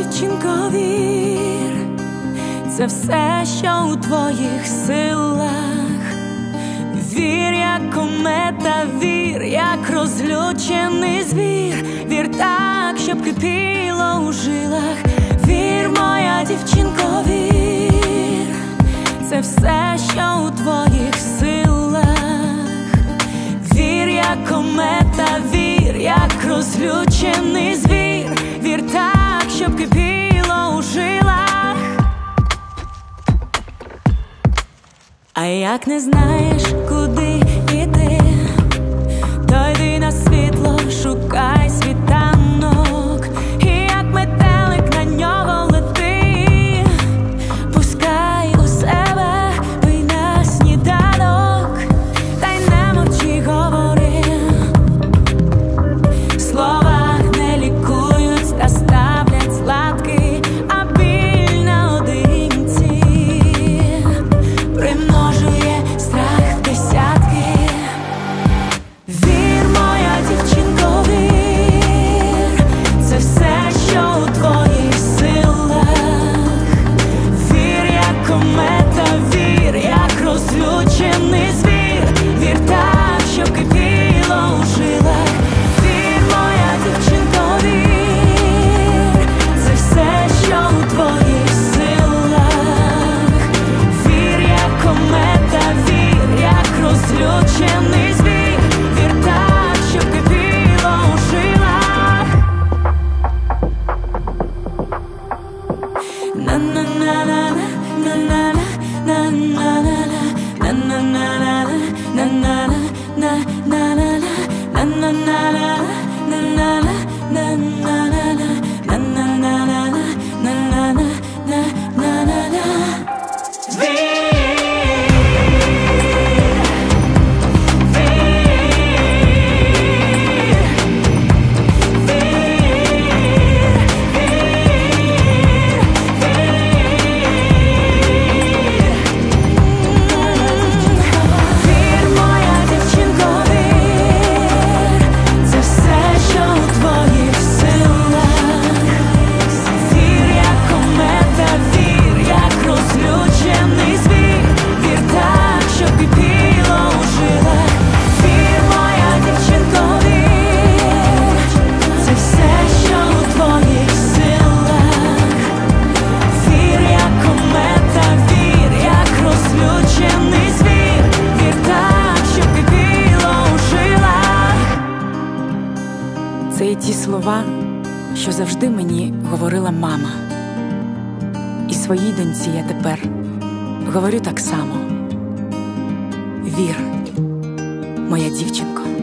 дівчинко, вір, це все, що у твоїх силах. Вір, як комета, вір, як розлючений звір. Вір так, щоб кипіло у жилах. Вір, моя дівчинко, вір, це все, що у твоїх силах. Вір, як комета, вір, як розлючений звір. Вір так, щоб кипіло у жилах. А як не знаєш, куди йти, то йди на світло, шукай світанок. І як метелик на нього лети, пускай у себе, пий на сніданок. Та й не мовчи, говори, слова не лікують та ставлять сладкий, а біль наодинці примножує страх в десятки. Вір, моя дівчинко, вір, це все, що у твоїх силах. Вір, як комета, вір, як розлючений звір. Вір так, щоб кипіло у жилах. Вір, моя дівчинко, вір, це все, що у твоїх силах. Вір, як комета, вір, як розлючений звір. Вір так, щоб кипіло у жилах. На-на-на-на, на-на-на, на-на-на, на-на-на, на-на-на, на-на-на, на-на-на, на-на-на, на-на-на, на-на-на. Це і ті слова, що завжди мені говорила мама. І своїй доньці я тепер говорю так само. Вір, моя дівчинко.